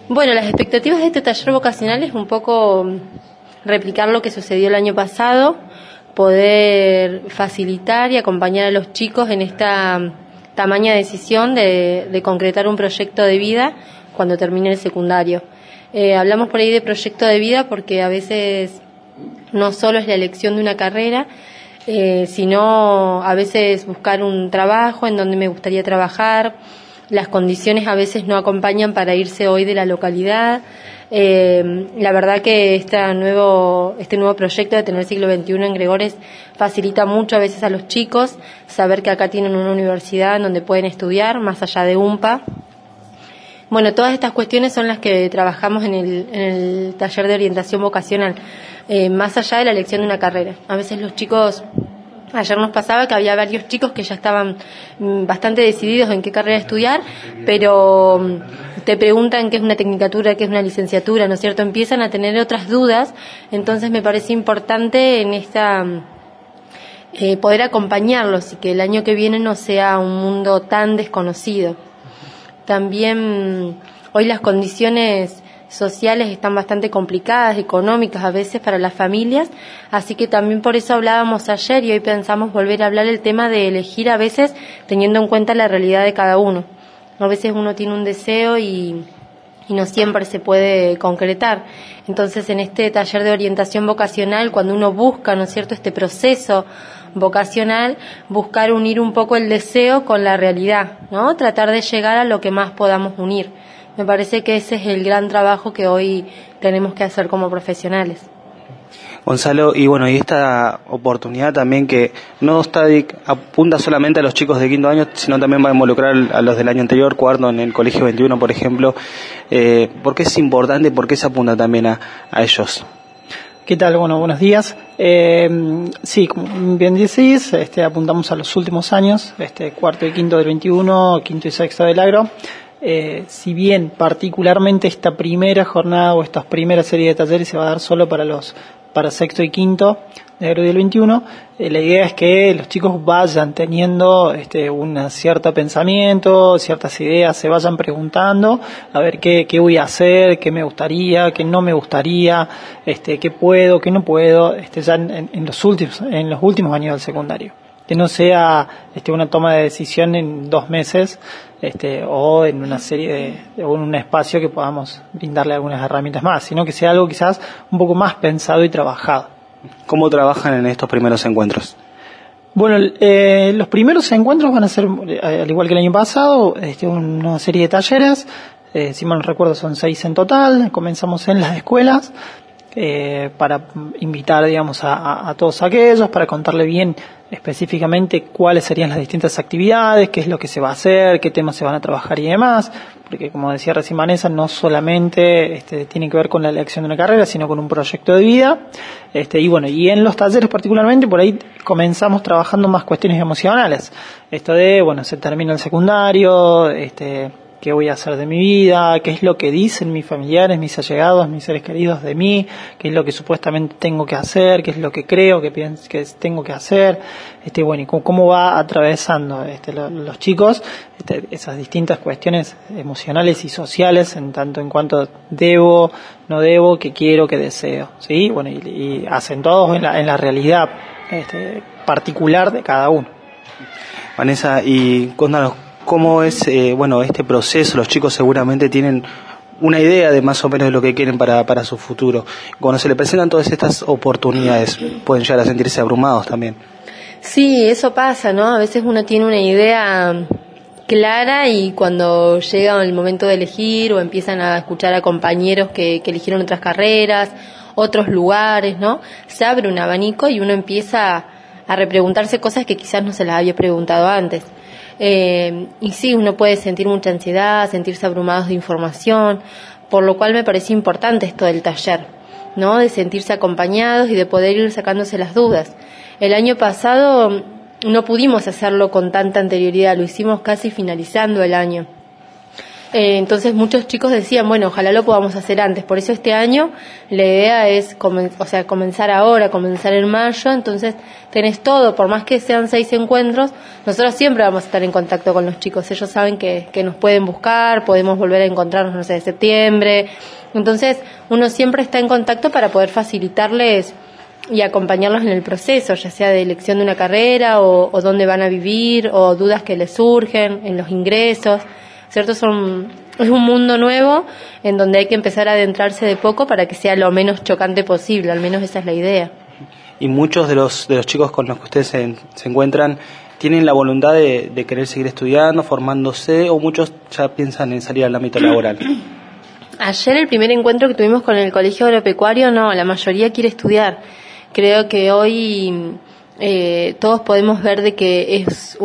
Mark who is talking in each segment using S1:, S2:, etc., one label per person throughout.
S1: Bueno, las expectativas de este taller vocacional es un poco replicar lo que sucedió el año pasado, poder facilitar y acompañar a los chicos en esta tamaña decisión de concretar un proyecto de vida cuando termine el secundario. Hablamos por ahí de proyecto de vida porque a veces no solo es la elección de una carrera, sino a veces buscar un trabajo en donde me gustaría trabajar. Las condiciones a veces no acompañan para irse hoy de la localidad. La verdad que este nuevo proyecto de Tener Siglo XXI en Gregores facilita mucho a veces a los chicos saber que acá tienen una universidad en donde pueden estudiar, más allá de UMPA. Bueno, todas estas cuestiones son las que trabajamos en el taller de orientación vocacional, más allá de la elección de una carrera. A veces los chicos... Ayer nos pasaba que había varios chicos que ya estaban bastante decididos en qué carrera estudiar, pero te preguntan qué es una tecnicatura, qué es una licenciatura, ¿no es cierto? Empiezan a tener otras dudas, entonces me parece importante en esta poder acompañarlos y que el año que viene no sea un mundo tan desconocido. También hoy las condiciones sociales están bastante complicadas, económicas a veces para las familias, así que también por eso hablábamos ayer y hoy pensamos volver a hablar el tema de elegir a veces teniendo en cuenta la realidad de cada uno. A veces uno tiene un deseo y no siempre se puede concretar. Entonces en este taller de orientación vocacional, cuando uno busca, ¿no es cierto?, este proceso vocacional, buscar unir un poco el deseo con la realidad, ¿no? Tratar de llegar a lo que más podamos unir. Me parece que ese es el gran trabajo que hoy tenemos que hacer como profesionales.
S2: Gonzalo, y bueno, y esta oportunidad también que no apunta solamente a los chicos de quinto año, sino también va a involucrar a los del año anterior, cuarto, en el Colegio 21, por ejemplo. ¿Por qué es importante y por qué se apunta también a ellos?
S3: ¿Qué tal? Bueno, buenos días. Sí, como bien decís, apuntamos a los últimos años, cuarto y quinto del 21, quinto y sexto del agro. Si bien particularmente esta primera jornada o esta primera serie de talleres se va a dar solo para sexto y quinto de agro del 21, la idea es que los chicos vayan teniendo un cierto pensamiento, ciertas ideas, se vayan preguntando a ver qué voy a hacer, qué me gustaría, qué no me gustaría, qué puedo, qué no puedo, ya en los últimos años del secundario. Que no sea una toma de decisión en 2 meses o en una serie o en un espacio que podamos brindarle algunas herramientas más, sino que sea algo quizás un poco más pensado y trabajado.
S2: ¿Cómo trabajan en estos primeros encuentros?
S3: Bueno, los primeros encuentros van a ser, al igual que el año pasado, una serie de talleres, si mal no recuerdo son 6 en total. Comenzamos en las escuelas para invitar, digamos, a todos aquellos, para contarle bien específicamente cuáles serían las distintas actividades, qué es lo que se va a hacer, qué temas se van a trabajar y demás, porque como decía recién Vanessa, no solamente tiene que ver con la elección de una carrera, sino con un proyecto de vida, y bueno, y en los talleres particularmente, por ahí comenzamos trabajando más cuestiones emocionales, esto de, bueno, se termina el secundario, qué voy a hacer de mi vida, qué es lo que dicen mis familiares, mis allegados, mis seres queridos de mí, qué es lo que supuestamente tengo que hacer, qué es lo que creo que pienso que tengo que hacer, bueno, y cómo va atravesando los chicos esas distintas cuestiones emocionales y sociales en tanto en cuanto debo, no debo, qué quiero, qué deseo, ¿sí? Bueno, y acentuados en la realidad particular de cada uno.
S2: Vanessa, y cuéntanos, ¿cómo es este proceso? Los chicos seguramente tienen una idea de más o menos de lo que quieren para su futuro. Cuando se les presentan todas estas oportunidades, pueden llegar a sentirse abrumados también.
S1: Sí, eso pasa, ¿no? A veces uno tiene una idea clara y cuando llega el momento de elegir o empiezan a escuchar a compañeros que eligieron otras carreras, otros lugares, ¿no? Se abre un abanico y uno empieza a repreguntarse cosas que quizás no se las había preguntado antes. Y sí, uno puede sentir mucha ansiedad, sentirse abrumados de información, por lo cual me parece importante esto del taller, ¿no? De sentirse acompañados y de poder ir sacándose las dudas. El año pasado no pudimos hacerlo con tanta anterioridad, lo hicimos casi finalizando el año. Entonces muchos chicos decían, bueno, ojalá lo podamos hacer antes. Por eso este año la idea es comenzar ahora, comenzar en mayo. Entonces tenés todo, por más que sean 6 encuentros, nosotros siempre vamos a estar en contacto con los chicos. Ellos saben que nos pueden buscar, podemos volver a encontrarnos, no sé, de septiembre. Entonces uno siempre está en contacto para poder facilitarles y acompañarlos en el proceso, ya sea de elección de una carrera o dónde van a vivir, o dudas que les surgen en los ingresos. ¿Cierto? Es un mundo nuevo en donde hay que empezar a adentrarse de poco para que sea lo menos chocante posible, al menos esa es la idea.
S2: Y muchos de los chicos con los que ustedes se encuentran tienen la voluntad de querer seguir estudiando, formándose, o muchos ya piensan en salir al ámbito laboral.
S1: Ayer el primer encuentro que tuvimos con el Colegio Agropecuario, no, la mayoría quiere estudiar. Creo que hoy todos podemos ver de que es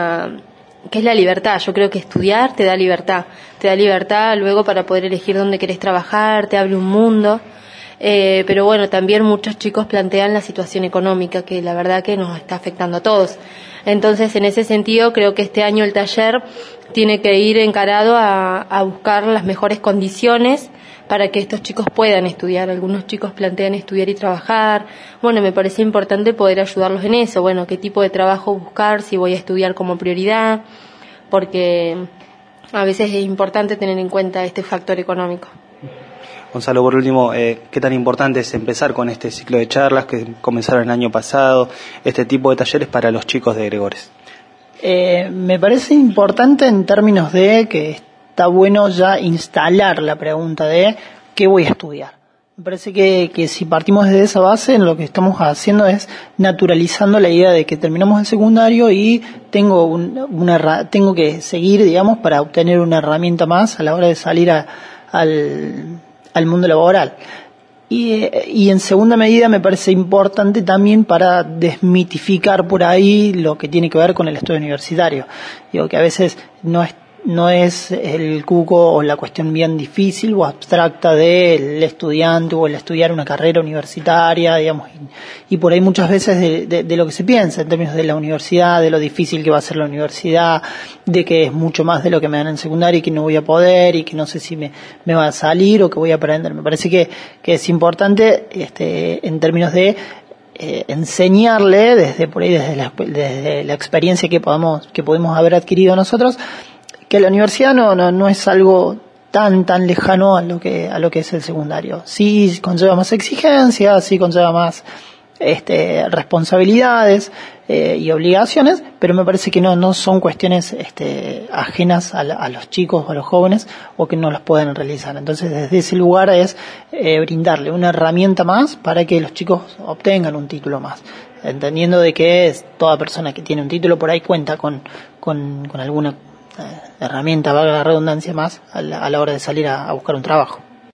S1: la libertad. Yo creo que estudiar te da libertad luego para poder elegir dónde querés trabajar, te abre un mundo, pero bueno, también muchos chicos plantean la situación económica, que la verdad que nos está afectando a todos. Entonces, en ese sentido, creo que este año el taller tiene que ir encarado a buscar las mejores condiciones para que estos chicos puedan estudiar. Algunos chicos plantean estudiar y trabajar. Bueno, me parece importante poder ayudarlos en eso. Bueno, qué tipo de trabajo buscar, si voy a estudiar como prioridad, porque a veces es importante tener en cuenta este factor económico.
S2: Gonzalo, por último, ¿qué tan importante es empezar con este ciclo de charlas que comenzaron el año pasado, este tipo de talleres para los chicos de Gregores?
S3: Me parece importante en términos de que está bueno ya instalar la pregunta de ¿qué voy a estudiar? Me parece que si partimos desde esa base, lo que estamos haciendo es naturalizando la idea de que terminamos el secundario y tengo que seguir, digamos, para obtener una herramienta más a la hora de salir al mundo laboral. Y en segunda medida me parece importante también para desmitificar por ahí lo que tiene que ver con el estudio universitario. Digo que a veces no es el cuco o la cuestión bien difícil o abstracta del estudiante o el estudiar una carrera universitaria, digamos, y por ahí muchas veces de lo que se piensa en términos de la universidad, de lo difícil que va a ser la universidad, de que es mucho más de lo que me dan en secundaria y que no voy a poder y que no sé si me va a salir o que voy a aprender. Me parece que es importante en términos de enseñarle desde la experiencia que podemos haber adquirido nosotros, que la universidad no es algo tan lejano a lo que es el secundario. Sí conlleva más exigencias, sí conlleva más responsabilidades y obligaciones, pero me parece que no son cuestiones ajenas a los chicos o a los jóvenes o que no las pueden realizar. Entonces, desde ese lugar es brindarle una herramienta más para que los chicos obtengan un título más, entendiendo de que toda persona que tiene un título por ahí cuenta con alguna herramienta, valga la redundancia, más a la hora de salir a buscar un trabajo.